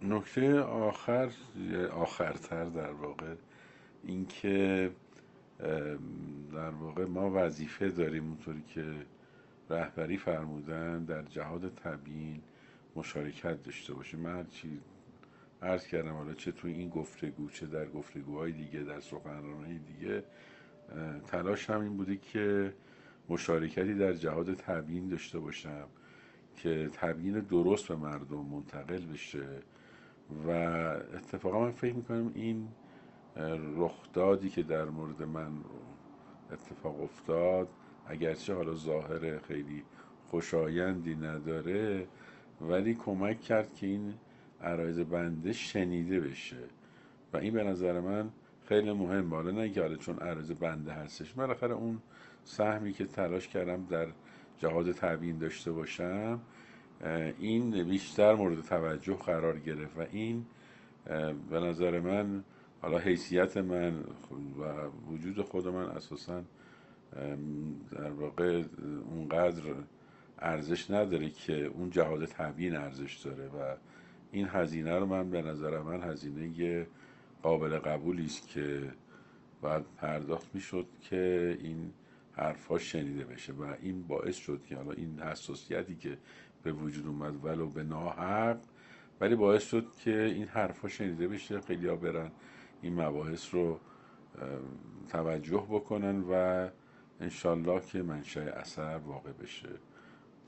نکته آخرتر در واقع اینکه در واقع ما وظیفه داریم اونطوری که رهبری فرمودن در جهاد تبیین مشارکت داشته باشیم. من هرچی عرض کردم، حالا چه توی این گفتگو چه در گفتگوهای دیگه، در سخنرانهای دیگه، تلاش هم این بوده که مشارکتی در جهاد تبیین داشته باشم که تبیین درست به مردم منتقل بشه. و اتفاقا من فکر میکنم این رخدادی که در مورد من اتفاق افتاد، اگرچه حالا ظاهر خیلی خوشایندی نداره، ولی کمک کرد که این عرایض بنده شنیده بشه و این به نظر من خیلی مهم. حالا نه که حالا چون عرض بنده هستش، بالاخره اون سهمی که تلاش کردم در جهاد تبیین داشته باشم، این بیشتر مورد توجه قرار گرفت و این به نظر من، حالا حیثیت من و وجود خود من اساسا در واقع اونقدر ارزش نداره که اون جهاد تبیین ارزش داره و این هزینه رو من به نظر من هزینه قابل قبولی است که باید پرداخت میشد که این حرفا شنیده بشه و این باعث شد که حالا این حساسیتی که به وجود اومد ولو به ناحق، ولی باعث شد که این حرفا شنیده بشه، خیلی ها برن این مباحث رو توجه بکنن و انشالله که منشأ اثر واقع بشه.